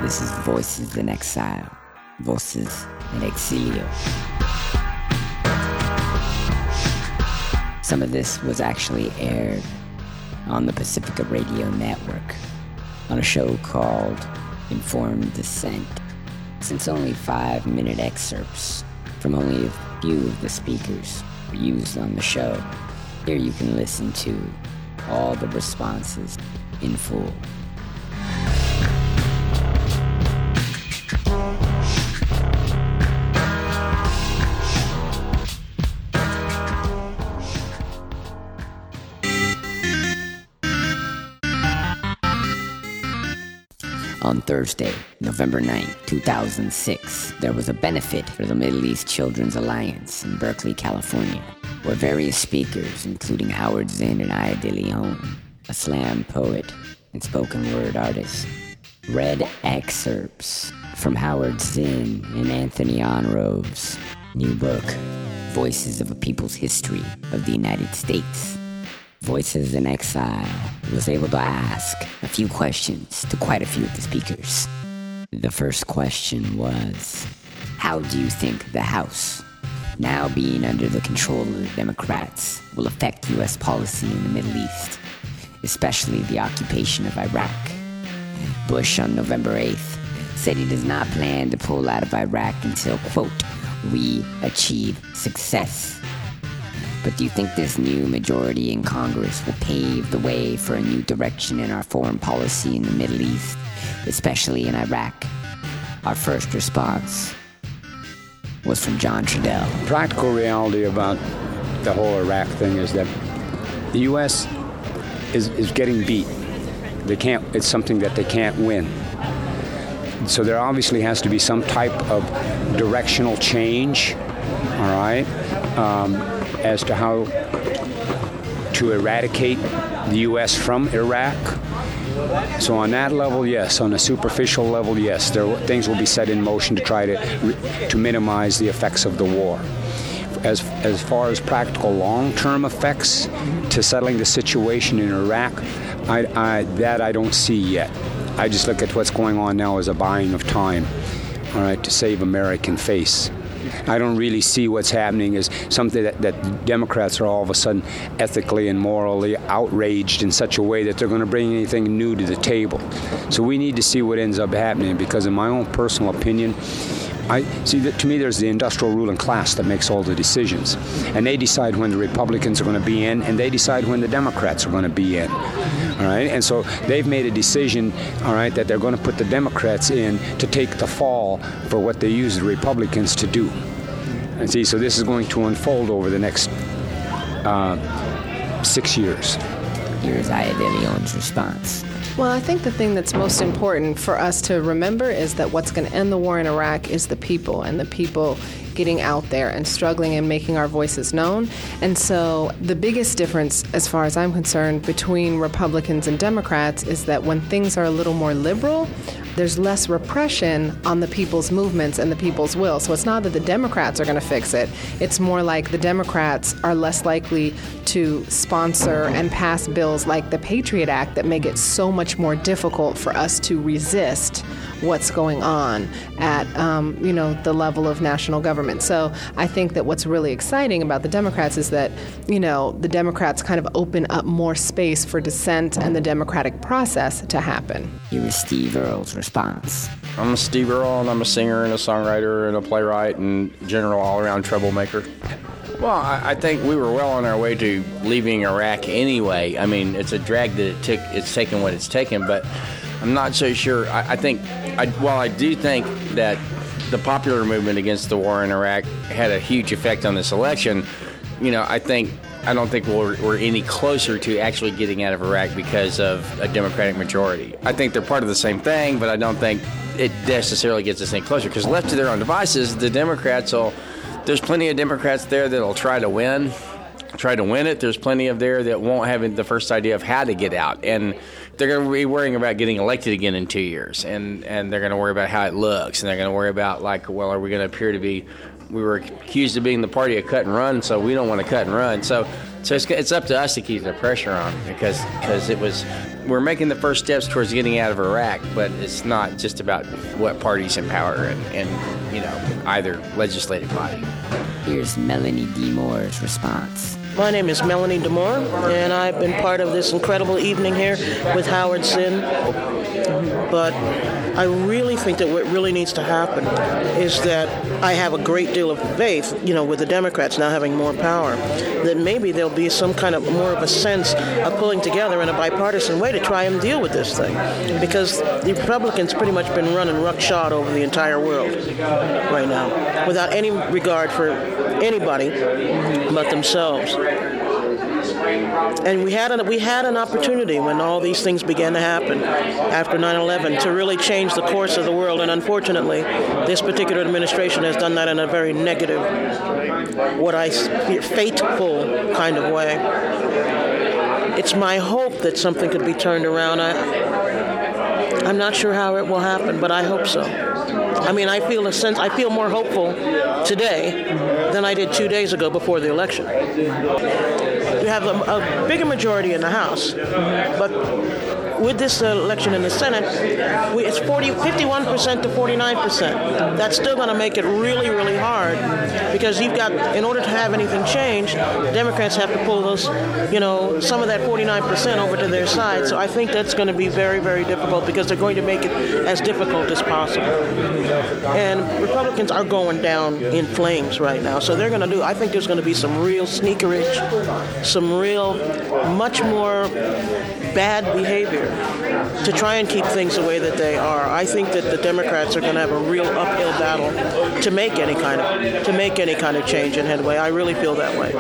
This is Voices in Exile, Voces en Exilio. Some of this was actually aired on the Pacifica Radio Network on a show called Informed Dissent. Since only 5-minute excerpts from only a few of the speakers were used on the show, here you can listen to all the responses in full. On Thursday, November 9, 2006, there was a benefit for the Middle East Children's Alliance in Berkeley, California, where various speakers, including Howard Zinn and Aya De Leon, a slam poet and spoken word artist, read excerpts from Howard Zinn and Anthony Onrove's new book, Voices of a People's History of the United States. Voices in Exile was able to ask a few questions to quite a few of the speakers. The first question was, how do you think the House, now being under the control of the Democrats, will affect U.S. policy in the Middle East, especially the occupation of Iraq? Bush on November 8th said he does not plan to pull out of Iraq until, quote, we achieve success. But do you think this new majority in Congress will pave the way for a new direction in our foreign policy in the Middle East, especially in Iraq? Our first response was from John Trudell. Practical reality about the whole Iraq thing is that the U.S. is getting beat. It's something that they can't win. So there obviously has to be some type of directional change, all right? As to how to eradicate the U.S. from Iraq. So on that level, yes. On a superficial level, yes. Things will be set in motion to try to minimize the effects of the war. As far as practical long-term effects to settling the situation in Iraq, I don't see yet. I just look at what's going on now as a buying of time, all right, to save American face. I don't really see what's happening as something that Democrats are all of a sudden ethically and morally outraged in such a way that they're going to bring anything new to the table. So we need to see what ends up happening, because in my own personal opinion, I see that to me there's the industrial ruling class that makes all the decisions. And they decide when the Republicans are going to be in, and they decide when the Democrats are going to be in. All right, and so they've made a decision, all right, that they're going to put the Democrats in to take the fall for what they use the Republicans to do. And see, so this is going to unfold over the next 6 years. Here's Aya De Leon's response. Well, I think the thing that's most important for us to remember is that what's going to end the war in Iraq is the people, and the people getting out there and struggling and making our voices known. And so the biggest difference, as far as I'm concerned, between Republicans and Democrats is that when things are a little more liberal, there's less repression on the people's movements and the people's will. So it's not that the Democrats are going to fix it. It's more like the Democrats are less likely to sponsor and pass bills like the Patriot Act that make it so much more difficult for us to resist what's going on at, the level of national government. So I think that what's really exciting about the Democrats is that, the Democrats kind of open up more space for dissent and the democratic process to happen. Here is Steve Earle's response. I'm Steve Earle, and I'm a singer and a songwriter and a playwright and general all-around troublemaker. Well, I think we were well on our way to leaving Iraq anyway. I mean, it's a drag that it's taken what it's taken, but I'm not so sure. I do think that the popular movement against the war in Iraq had a huge effect on this election. I don't think we're any closer to actually getting out of Iraq because of a Democratic majority. I think they're part of the same thing, but I don't think it necessarily gets us any closer, because left to their own devices, the Democrats there's plenty of Democrats there that'll try to win it. There's plenty of there that won't have the first idea of how to get out. And they're going to be worrying about getting elected again in 2 years. And they're going to worry about how it looks. And they're going to worry about, are we going to appear to be we were accused of being the party of cut and run, so we don't want to cut and run. So it's up to us to keep the pressure on, because we're making the first steps towards getting out of Iraq, but it's not just about what party's in power and either legislative body. Here's Melanie D. Moore's response. My name is Melanie DeMoore, and I've been part of this incredible evening here with Howard Zinn. But I really think that what really needs to happen is that I have a great deal of faith, with the Democrats now having more power, that maybe there'll be some kind of more of a sense of pulling together in a bipartisan way to try and deal with this thing. Because the Republicans pretty much been running ruckshod over the entire world right now, without any regard for anybody but themselves. And we had an opportunity when all these things began to happen after 9/11 to really change the course of the world, and unfortunately, this particular administration has done that in a very negative, fateful kind of way. It's my hope that something could be turned around. I'm not sure how it will happen, but I hope so. I mean, I feel more hopeful today than I did 2 days ago before the election. You have a bigger majority in the House, but with this election in the Senate, it's 51% to 49%. That's still going to make it really, really hard, because in order to have anything change, Democrats have to pull those, some of that 49% over to their side. So I think that's going to be very, very difficult, because they're going to make it as difficult as possible. And Republicans are going down in flames right now. So I think there's going to be some real sneakerage, some real, much more bad behavior to try and keep things the way that they are. I think that the Democrats are going to have a real uphill battle to make any kind of change and headway. I really feel that way.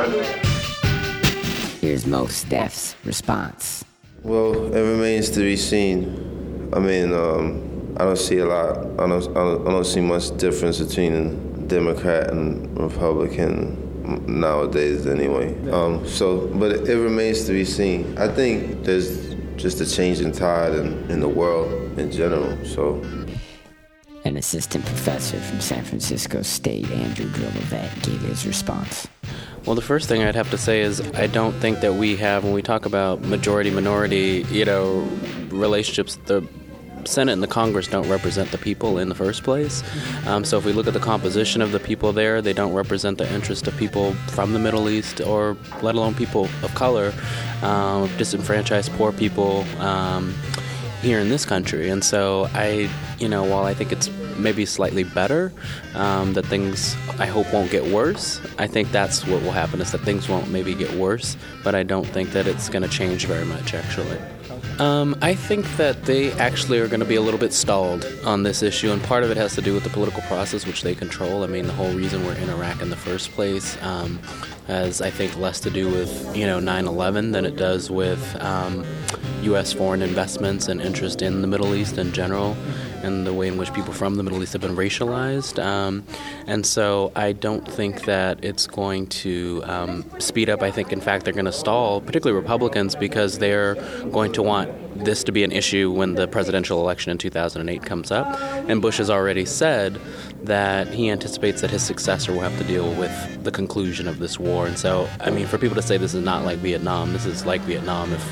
Here's Mos Def's response. Well, it remains to be seen. I mean, I don't see a lot. I don't see much difference between Democrat and Republican nowadays, anyway. But it remains to be seen. I think there's just a changing tide in the world in general. So, an assistant professor from San Francisco State, Andrew Grillovette, gave his response. Well, the first thing I'd have to say is I don't think that we have, when we talk about majority-minority, relationships, the Senate and the Congress don't represent the people in the first place. So if we look at the composition of the people there, they don't represent the interest of people from the Middle East, or let alone people of color, disenfranchised poor people here in this country. And so while I think it's maybe slightly better, that things, I hope, won't get worse, I think that's what will happen, is that things won't maybe get worse, but I don't think that it's going to change very much, actually. I think that they actually are going to be a little bit stalled on this issue, and part of it has to do with the political process, which they control. I mean, the whole reason we're in Iraq in the first place has, I think, less to do with 9/11 than it does with U.S. foreign investments and interest in the Middle East in general, and the way in which people from the Middle East have been racialized. And so I don't think that it's going to speed up. I think, in fact, they're going to stall, particularly Republicans, because they're going to want this to be an issue when the presidential election in 2008 comes up. And Bush has already said that he anticipates that his successor will have to deal with the conclusion of this war. And so, I mean, for people to say this is not like Vietnam, this is like Vietnam, if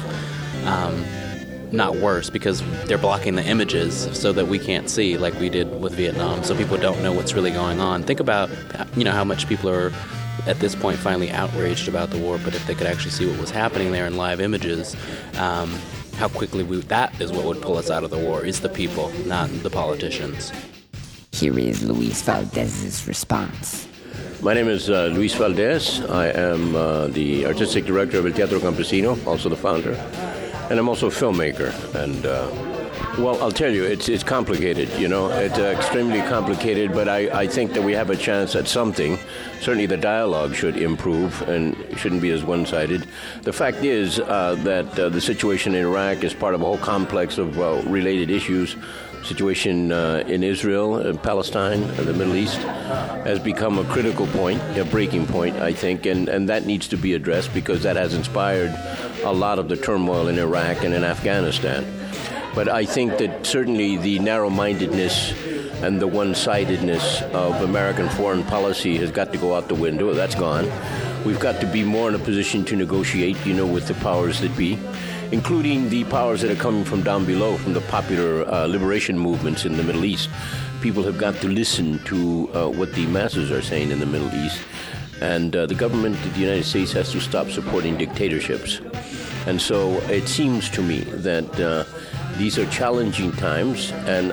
not worse, because they're blocking the images so that we can't see, like we did with Vietnam, so people don't know what's really going on. Think about, how much people are at this point finally outraged about the war, but if they could actually see what was happening there in live images, how quickly that is what would pull us out of the war, is the people, not the politicians. Here is Luis Valdez's response. My name is Luis Valdez. I am the artistic director of El Teatro Campesino, also the founder. And I'm also a filmmaker. And, I'll tell you, it's complicated, It's extremely complicated, but I think that we have a chance at something. Certainly the dialogue should improve and shouldn't be as one-sided. The fact is that the situation in Iraq is part of a whole complex of related issues. Situation in Israel and Palestine and the Middle East has become a critical point, a breaking point, I think, and that needs to be addressed, because that has inspired a lot of the turmoil in Iraq and in Afghanistan. But I think that certainly the narrow-mindedness and the one-sidedness of American foreign policy has got to go out the window. That's gone. We've got to be more in a position to negotiate, with the powers that be, including the powers that are coming from down below, from the popular liberation movements in the Middle East. People have got to listen to what the masses are saying in the Middle East. And the government of the United States has to stop supporting dictatorships. And so it seems to me that these are challenging times. And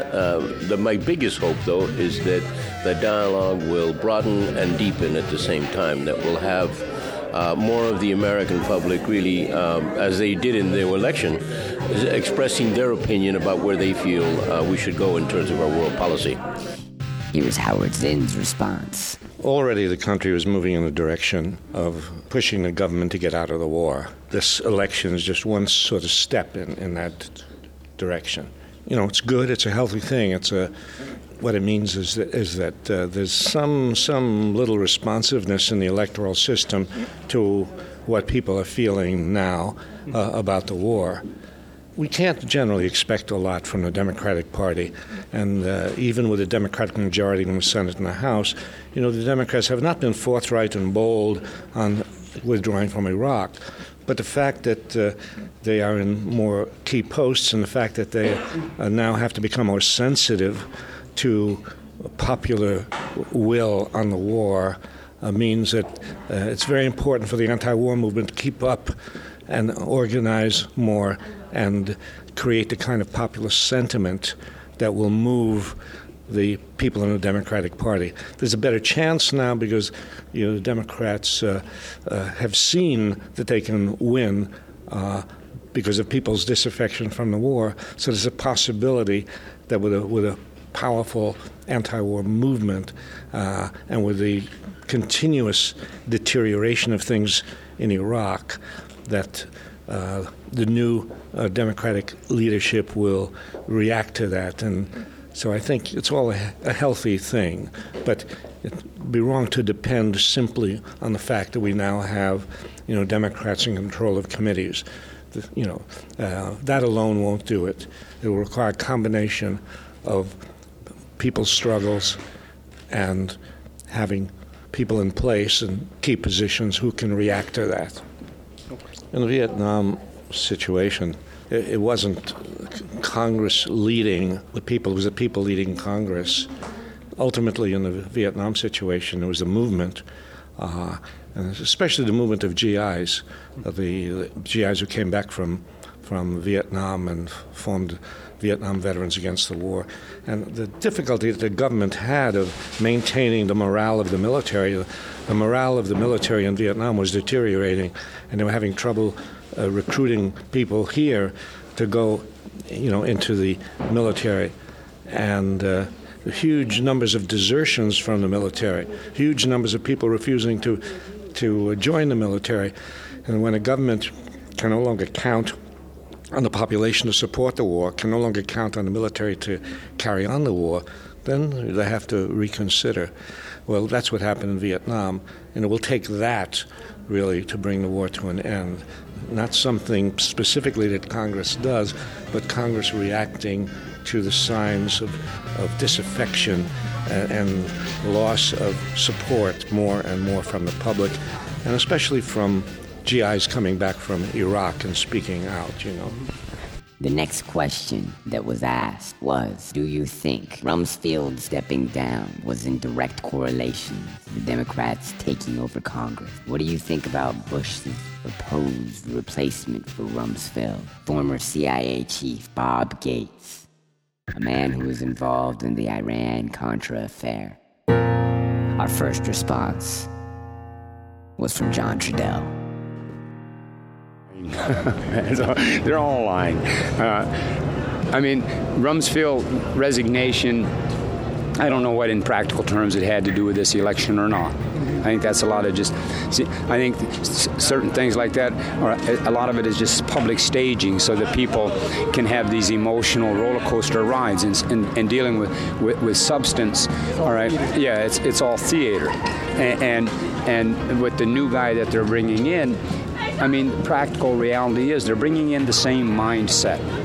my biggest hope, though, is that the dialogue will broaden and deepen at the same time, that we'll have more of the American public really, as they did in the election, expressing their opinion about where they feel we should go in terms of our world policy. Here's Howard Zinn's response. Already the country was moving in the direction of pushing the government to get out of the war. This election is just one sort of step in that direction. It's good, it's a healthy thing. What it means is that there's some little responsiveness in the electoral system to what people are feeling now about the war. We can't generally expect a lot from the Democratic Party, and even with a Democratic majority in the Senate and the House, the Democrats have not been forthright and bold on withdrawing from Iraq. But the fact that they are in more key posts and the fact that they now have to become more sensitive to popular will on the war means that it's very important for the anti-war movement to keep up and organize more and create the kind of populist sentiment that will move the people in the Democratic Party. There's a better chance now because the Democrats have seen that they can win because of people's disaffection from the war. So there's a possibility that with a powerful anti-war movement and with the continuous deterioration of things in Iraq, that the new Democratic leadership will react to that. And so I think it's all a healthy thing, but it'd be wrong to depend simply on the fact that we now have, Democrats in control of committees. That alone won't do it. It will require a combination of people's struggles and having people in place and key positions who can react to that. In the Vietnam situation, it wasn't Congress leading the people, it was the people leading Congress. Ultimately, in the Vietnam situation, it was a movement, and especially the movement of GIs, the GIs who came back from Vietnam and formed Vietnam Veterans Against the War. And the difficulty that the government had of maintaining the morale of the military, the morale of the military in Vietnam was deteriorating, and they were having trouble recruiting people here to go, into the military. And huge numbers of desertions from the military, huge numbers of people refusing to join the military. And when a government can no longer count on the population to support the war, can no longer count on the military to carry on the war, then they have to reconsider. Well, that's what happened in Vietnam, and it will take that, really, to bring the war to an end. Not something specifically that Congress does, but Congress reacting to the signs of disaffection and loss of support more and more from the public, and especially from GIs coming back from Iraq and speaking out, The next question that was asked was, do you think Rumsfeld stepping down was in direct correlation to the Democrats taking over Congress? What do you think about Bush's proposed replacement for Rumsfeld? Former CIA chief Bob Gates, a man who was involved in the Iran-Contra affair. Our first response was from John Trudell. They're all lying. Rumsfeld resignation, I don't know what in practical terms it had to do with this election or not. I think that's a lot of I think certain things like that, or a lot of it is just public staging so that people can have these emotional roller coaster rides and dealing with substance. All right, yeah, it's all theater. And with the new guy that they're bringing in, the practical reality is they're bringing in the same mindset.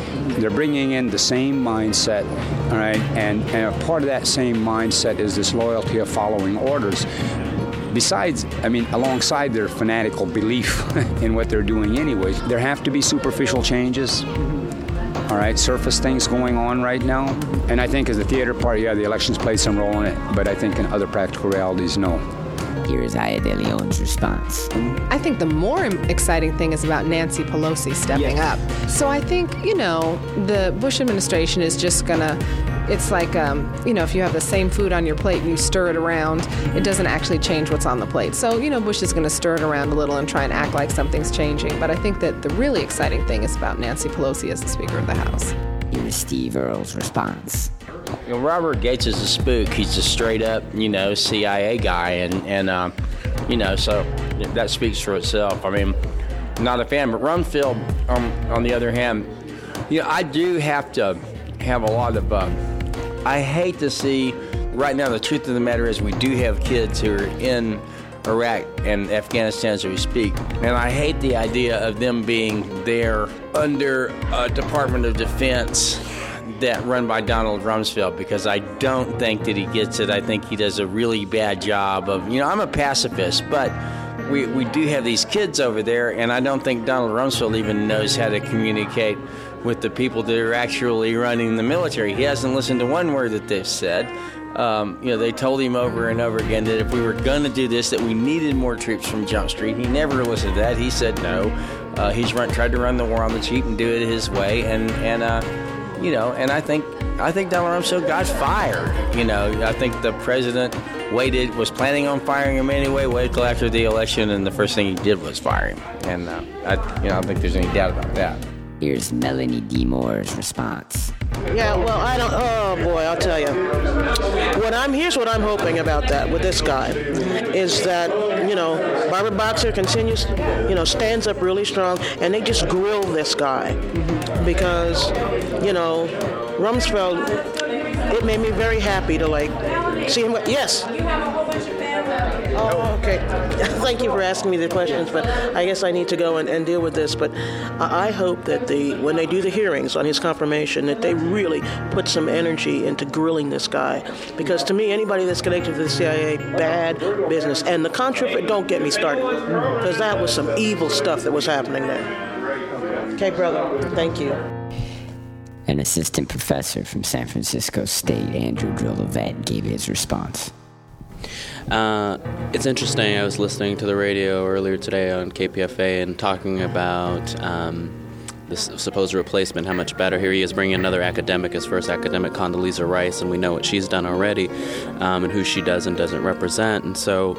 They're bringing in the same mindset, all right, and a part of that same mindset is this loyalty of following orders. Besides, alongside their fanatical belief in what they're doing anyways, there have to be superficial changes, all right, surface things going on right now. And I think as a theater part, the elections played some role in it, but I think in other practical realities, no. Here is Aya de Leon's response. I think the more exciting thing is about Nancy Pelosi stepping up. So I think, the Bush administration is just going to, it's like, if you have the same food on your plate and you stir it around, it doesn't actually change what's on the plate. So, Bush is going to stir it around a little and try and act like something's changing. But I think that the really exciting thing is about Nancy Pelosi as the Speaker of the House. Here is Steve Earle's response. Robert Gates is a spook. He's a straight up, CIA guy, and so that speaks for itself. Not a fan, but Rumsfeld, on the other hand, I do have to have a lot of. I hate to see. Right now, the truth of the matter is, we do have kids who are in Iraq and Afghanistan as we speak, and I hate the idea of them being there under a Department of Defense that run by Donald Rumsfeld, because I don't think that he gets it. I think he does a really bad job of, I'm a pacifist, but we do have these kids over there, and I don't think Donald Rumsfeld even knows how to communicate with the people that are actually running the military. He hasn't listened to one word that they've said. They told him over and over again that if we were going to do this, that we needed more troops from Jump Street. He never listened to that. He said no. He's tried to run the war on the cheap and do it his way, and I think Donald Rumsfeld got fired. I think the president was planning on firing him anyway, waited till after the election, and the first thing he did was fire him. And I don't think there's any doubt about that. Here's Melanie D. Moore's response. Yeah, well, I'll tell you. Here's what I'm hoping about that with this guy, is that, Barbara Boxer continues, stands up really strong, and they just grill this guy. Because, Rumsfeld, it made me very happy to, see him. Yes. Oh, okay. Thank you for asking me the questions, but I guess I need to go and deal with this. But I hope that when they do the hearings on his confirmation, that they really put some energy into grilling this guy. Because to me, anybody that's connected to the CIA, bad business. And the Contra, don't get me started, because that was some evil stuff that was happening there. Okay, brother. Thank you. An assistant professor from San Francisco State, Andrew Drill-Levette, gave his response. It's interesting. I was listening to the radio earlier today on KPFA and talking about this supposed replacement, how much better. Here he is bringing another academic, his first academic, Condoleezza Rice, and we know what she's done already and who she does and doesn't represent. And so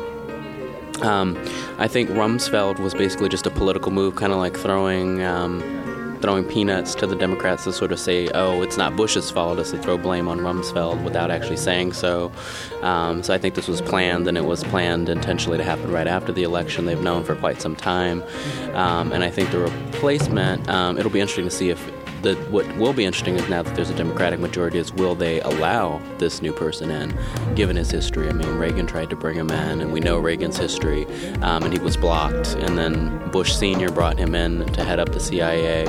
I think Rumsfeld was basically just a political move, kind of like throwing peanuts to the Democrats to sort of say, oh, it's not Bush's fault, it's to throw blame on Rumsfeld without actually saying so. So I think this was planned, and it was planned intentionally to happen right after the election. They've known for quite some time. And I think the replacement, it'll be interesting to see if what will be interesting is now that there's a Democratic majority is will they allow this new person in, given his history. Reagan tried to bring him in, and we know Reagan's history, and he was blocked. And then Bush Sr. brought him in to head up the CIA.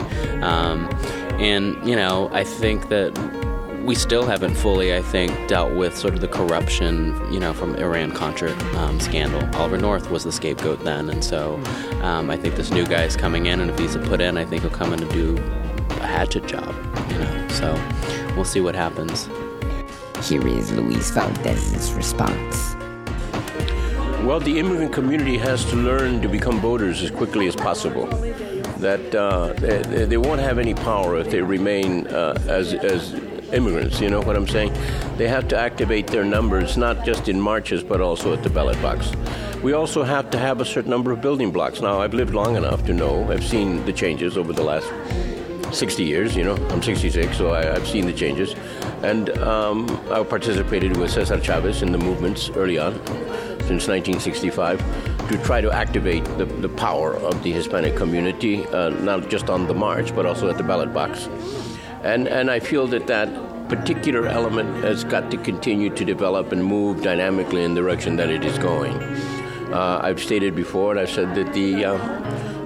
I think that we still haven't fully, dealt with sort of the corruption, from Iran-Contra scandal. Oliver North was the scapegoat then, and so I think this new guy is coming in, and if he's put in, I think he'll come in to do a hatchet job, So we'll see what happens. Here is Luis Valdez's response. Well, the immigrant community has to learn to become voters as quickly as possible. That they won't have any power if they remain as immigrants, you know what I'm saying? They have to activate their numbers, not just in marches, but also at the ballot box. We also have to have a certain number of building blocks. Now, I've lived long enough to know, I've seen the changes over the last 60 years, I'm 66, so I've seen the changes. And I participated with Cesar Chavez in the movements early on, since 1965, to try to activate the power of the Hispanic community, not just on the march, but also at the ballot box. And I feel that particular element has got to continue to develop and move dynamically in the direction that it is going. I've stated before, and I've said that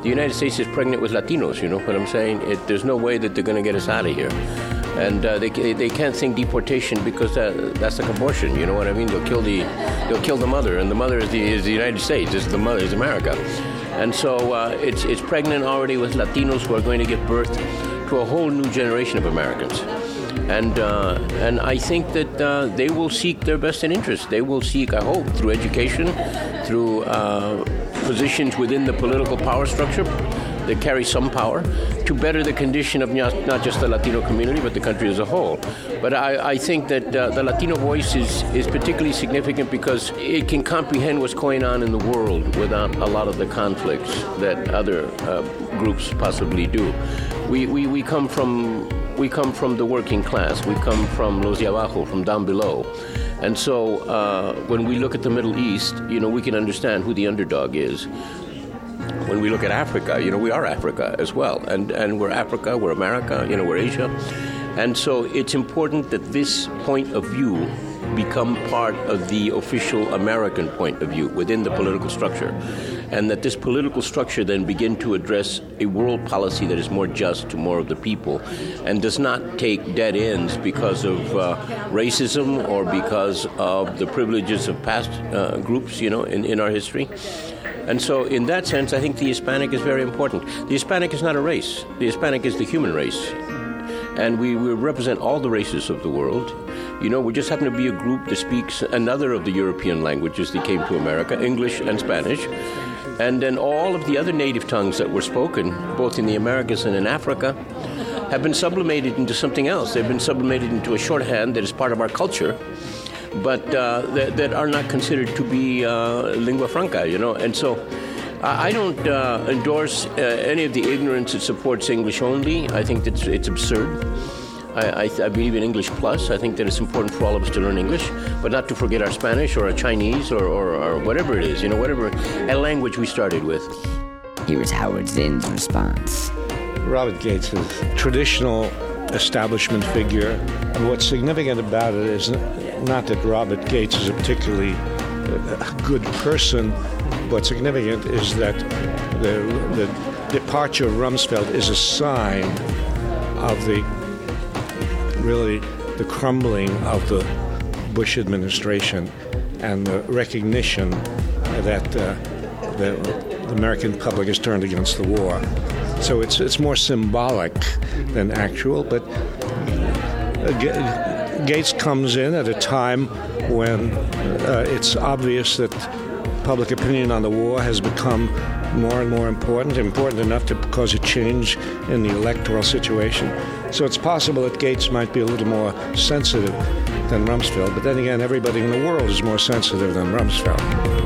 The United States is pregnant with Latinos, you know what I'm saying? There's no way that they're going to get us out of here. And they can't think deportation because that's like abortion, you know what I mean? They'll kill the mother, and the mother is the United States. The mother is America. And so it's pregnant already with Latinos who are going to give birth to a whole new generation of Americans. And I think that they will seek their best interest. They will seek, I hope, through education, through positions within the political power structure that carry some power, to better the condition of not just the Latino community, but the country as a whole. But I think that the Latino voice is particularly significant because it can comprehend what's going on in the world without a lot of the conflicts that other groups possibly do. We come from the working class. We come from los de abajo, from down below. And so when we look at the Middle East, you know, we can understand who the underdog is. When we look at Africa, you know, we are Africa as well. And we're Africa, we're America, you know, we're Asia. And so it's important that this point of view become part of the official American point of view within the political structure. And that this political structure then begin to address a world policy that is more just to more of the people and does not take dead ends because of racism or because of the privileges of past groups, you know, in our history. And so in that sense, I think the Hispanic is very important. The Hispanic is not a race. The Hispanic is the human race. And we represent all the races of the world. You know, we just happen to be a group that speaks another of the European languages that came to America, English and Spanish. And then all of the other native tongues that were spoken, both in the Americas and in Africa, have been sublimated into something else. They've been sublimated into a shorthand that is part of our culture, but that are not considered to be lingua franca, you know. And so I don't endorse any of the ignorance that supports English only. I think that it's absurd. I believe in English plus. I think that it's important for all of us to learn English, but not to forget our Spanish or our Chinese or whatever it is, you know, whatever a language we started with. Here is Howard Zinn's response. Robert Gates is a traditional establishment figure. And what's significant about it is not that Robert Gates is a particularly good person. What's significant is that the departure of Rumsfeld is a sign of the crumbling of the Bush administration and the recognition that the American public has turned against the war. So it's more symbolic than actual, but Gates comes in at a time when it's obvious that public opinion on the war has become more and more important enough to cause a change in the electoral situation. So it's possible that Gates might be a little more sensitive than Rumsfeld, but then again, everybody in the world is more sensitive than Rumsfeld.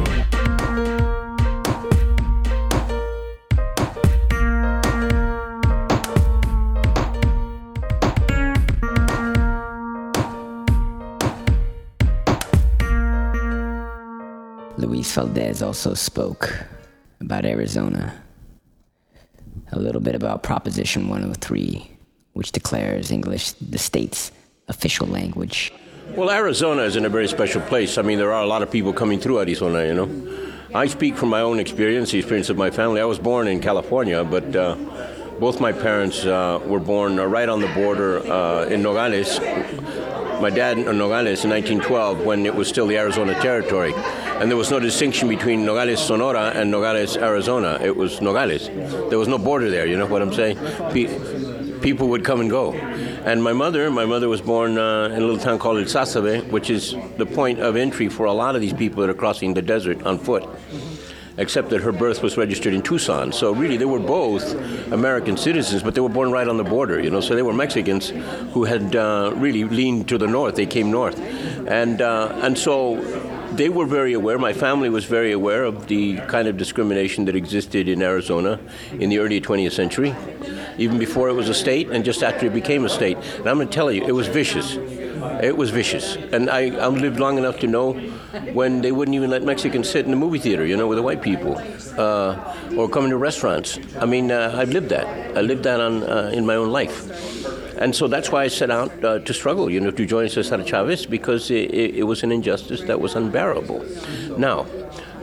Luis Valdez also spoke about Arizona, a little bit about Proposition 103, which declares English the state's official language. Well, Arizona is in a very special place. I mean, there are a lot of people coming through Arizona, you know. I speak from my own experience, the experience of my family. I was born in California, but both my parents were born right on the border in Nogales. My dad in Nogales in 1912 when it was still the Arizona Territory. And there was no distinction between Nogales, Sonora and Nogales, Arizona. It was Nogales. There was no border there, you know what I'm saying? People would come and go. And my mother was born in a little town called El Sasabe, which is the point of entry for a lot of these people that are crossing the desert on foot, except that her birth was registered in Tucson. So really, they were both American citizens, but they were born right on the border, you know. So they were Mexicans who had really leaned to the north. They came north. And so they were very aware, my family was very aware of the kind of discrimination that existed in Arizona in the early 20th century, even before it was a state and just after it became a state. And I'm going to tell you, it was vicious. It was vicious. And I lived long enough to know when they wouldn't even let Mexicans sit in the movie theater, you know, with the white people, or come into restaurants. I mean, I've lived that. I lived that in my own life. And so that's why I set out to struggle, you know, to join Cesar Chavez, because it was an injustice that was unbearable. Now,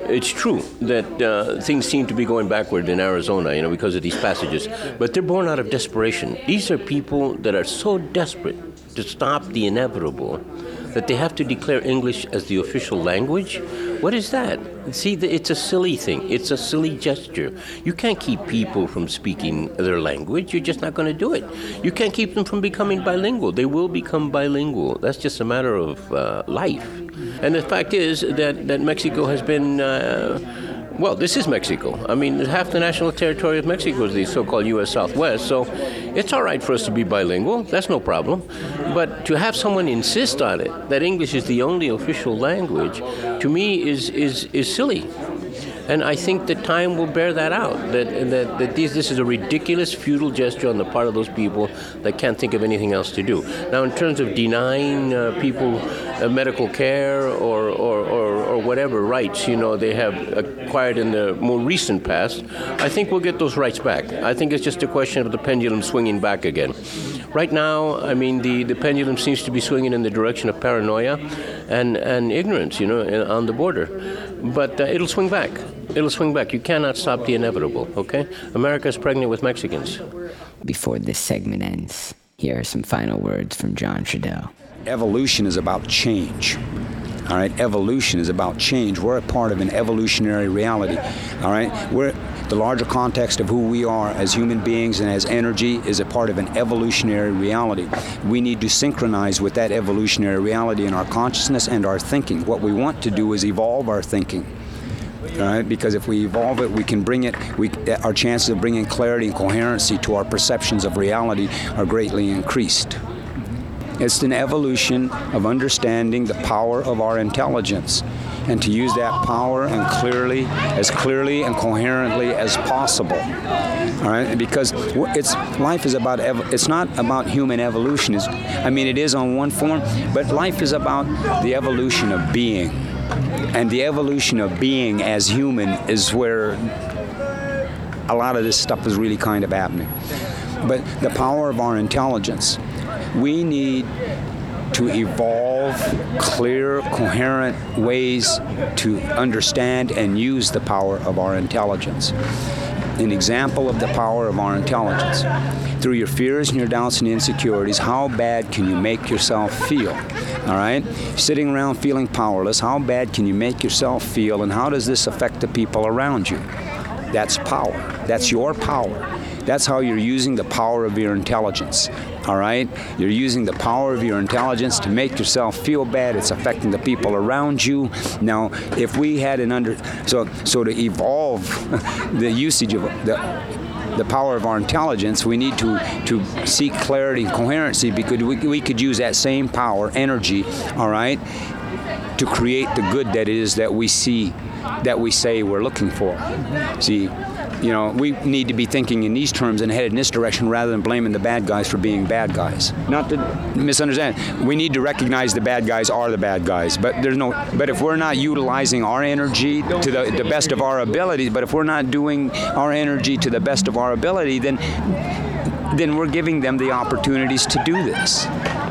it's true that things seem to be going backward in Arizona, because of these passages. But they're born out of desperation. These are people that are so desperate to stop the inevitable that they have to declare English as the official language. What is that? See, it's a silly thing. It's a silly gesture. You can't keep people from speaking their language. You're just not going to do it. You can't keep them from becoming bilingual. They will become bilingual. That's just a matter of life. And the fact is that Mexico has been... this is Mexico. I mean, half the national territory of Mexico is the so-called U.S. Southwest, so it's all right for us to be bilingual. That's no problem. But to have someone insist on it, that English is the only official language, to me is silly. And I think that time will bear that out, that this is a ridiculous, futile gesture on the part of those people that can't think of anything else to do. Now, in terms of denying people medical care or whatever rights, they have acquired in the more recent past, I think we'll get those rights back. I think it's just a question of the pendulum swinging back again. Right now, I mean, the pendulum seems to be swinging in the direction of paranoia and ignorance, on the border. But it'll swing back. It'll swing back. You cannot stop the inevitable, okay? America is pregnant with Mexicans. Before this segment ends, here are some final words from John Trudell. Evolution is about change. All right, evolution is about change. We're a part of an evolutionary reality. All right, the larger context of who we are as human beings and as energy is a part of an evolutionary reality. We need to synchronize with that evolutionary reality in our consciousness and our thinking. What we want to do is evolve our thinking. All right, because if we evolve it, we can bring it. Our chances of bringing clarity and coherency to our perceptions of reality are greatly increased. It's an evolution of understanding the power of our intelligence and to use that power as clearly and coherently as possible. All right, because life is about it's not about human evolution. It is on one form, but life is about the evolution of being. And the evolution of being as human is where a lot of this stuff is really kind of happening. But the power of our intelligence, we need to evolve clear, coherent ways to understand and use the power of our intelligence. An example of the power of our intelligence. Through your fears and your doubts and insecurities, how bad can you make yourself feel? All right? Sitting around feeling powerless, how bad can you make yourself feel, and how does this affect the people around you? That's power. That's your power. That's how you're using the power of your intelligence. All right? You're using the power of your intelligence to make yourself feel bad. It's affecting the people around you. Now, if we had so to evolve the usage of the power of our intelligence, we need to seek clarity and coherency, because we could use that same power, energy, all right, to create the good that it is that we see, that we say we're looking for. See, we need to be thinking in these terms and headed in this direction rather than blaming the bad guys for being bad guys. Not to misunderstand. We need to recognize the bad guys are the bad guys, but but if we're not utilizing our energy to the best of our ability, but if we're not doing our energy to the best of our ability, then we're giving them the opportunities to do this.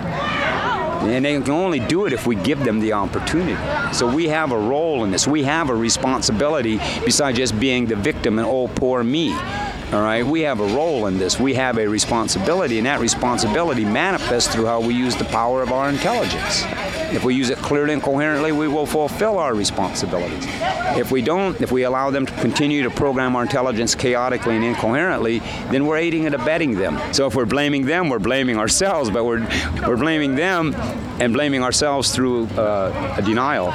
And they can only do it if we give them the opportunity. So we have a role in this. We have a responsibility besides just being the victim and, oh, poor me. All right? We have a role in this. We have a responsibility, and that responsibility manifests through how we use the power of our intelligence. If we use it clearly and coherently, we will fulfill our responsibilities. If we don't, if we allow them to continue to program our intelligence chaotically and incoherently, then we're aiding and abetting them. So if we're blaming them, we're blaming ourselves, but we're blaming them and blaming ourselves through a denial.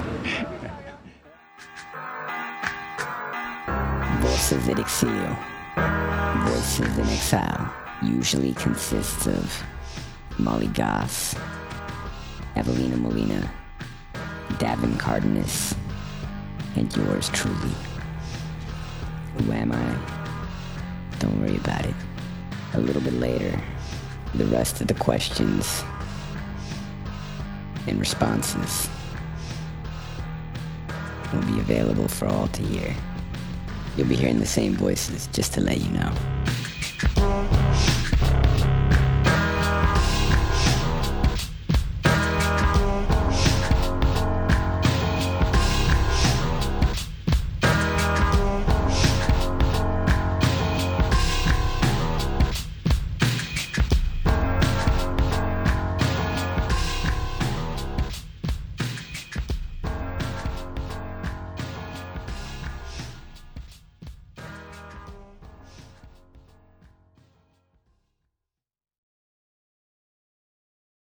Voces del Exilio. Voices in Exile usually consists of Molly Goss, Evelina Molina, Davin Cardenas, and yours truly. Who am I? Don't worry about it. A little bit later, the rest of the questions and responses will be available for all to hear. You'll be hearing the same voices, just to let you know.